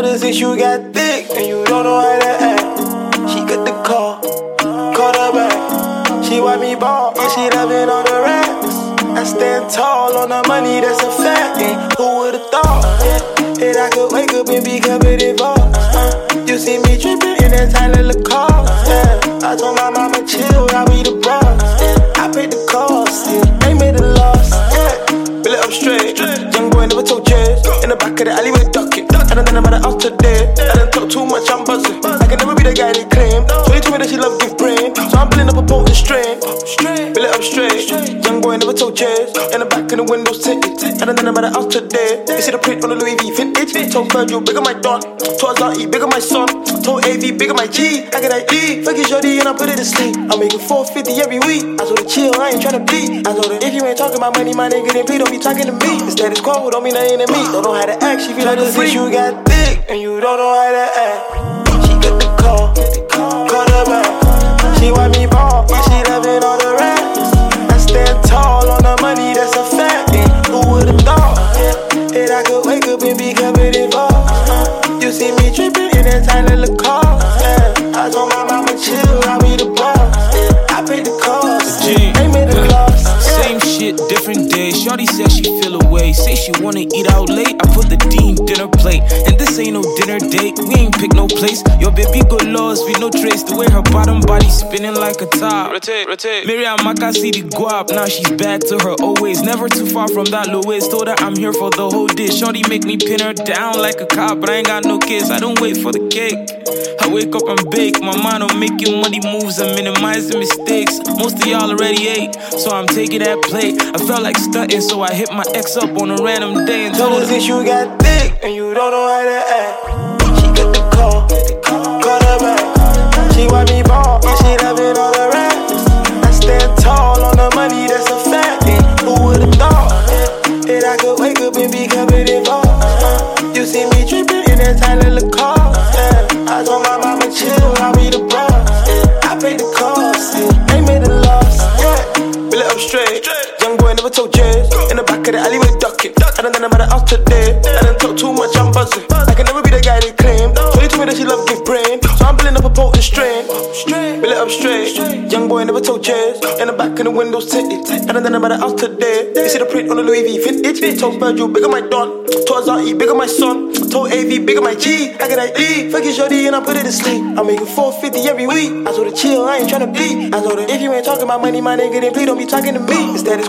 her since you got thick and you don't know how to act. She got the call, call her back. She want me ball and she loving all the racks. I stand tall on the money, that's a fact. Who would've thought that I could wake up and be covered in vaults? You see me tripping in that tiny little car. I told my mama chill, I'll be the boss. I paid the cost, they made a loss. Bill it up straight, young boy never told jazz. In the back of the alleyway ducking. I done about the out today. I done talk too much, I'm buzzing. I can never be the guy they claim. So they told me that she love give brain. So I'm building up a potent strain. Bill it up straight, young boy never told jazz. In the back of the windows tinted. I done about the out today. You see the print on the Louis V vintage. Told Virgil, bigger my Don. Told Zaki, bigger my son. Told AV, bigger my G. I got that E. Fuck your shorty and I put it to sleep. I'm making 450 every week. I told her chill, I ain't tryna beat. I told her if you ain't talking about money, my nigga, then please don't be talking to me. The status quo don't mean nothing to me. Don't know how to act, she feel like a freak. You got thick and you don't know how to act. She got the call, call her back. She want me ball, and she loving all the racks. I stand tall on the money, that's a fact. Who would've thought that I could wake up and be covered in vaults? You see me tripping in that tiny little car. I told my mama chill, I'll be the boss. I paid the cost, they made a loss. Same shit, different day. Shorty said she feel away. Say she wanna eat out late. I put the Dean dinner plate. And this ain't no dinner date. We ain't pick no place. Your baby good lost with no trace. The way her bottom body spinning like a top. Rotate, rotate. Miriam Maka see the guap. Now she's back to her old ways. Never too far from that low waist. Told her I'm here for the whole dish. Shorty make me pin her down like a cop. But I ain't got no kids. I don't wait for the cake. I wake up and bake. My mind on making money moves and minimize the mistakes. Most of y'all already ate, so I'm taking that plate. I felt like stunting, so I hit my ex up on a random day and told her since you got thick and you don't know how to act. She got the call, call her back. She want me ball and she loving all the racks. I stand tall on the money, that's a fact. Who would've thought that I could wake up and be covered in vaults? You see me tripping in that tiny little car. I told my mama chill, I'll be the boss. I paid the cost, they made a loss. Bill it up straight, young boy never told jazz. In the back of the alleyway ducking. I done about the out today. I done talk too much, I'm buzzing. I can never be the guy they claim. So they told me that she love give brain. So I'm building up a potent strain. Bill it up straight, young boy never told jazz. In the back of the windows tinted. I done about the out today. You see the print on the Louis V vintage. Told Virgil, bigger my Don. Told Zaki, bigger my son. Told AV, bigger my G. I got that E. Fuck your shorty and I put it to sleep. I'm making 450 every week. I told her chill, I ain't tryna beat. I told her if you ain't talking about money, my nigga, then please don't be talking to me. Instead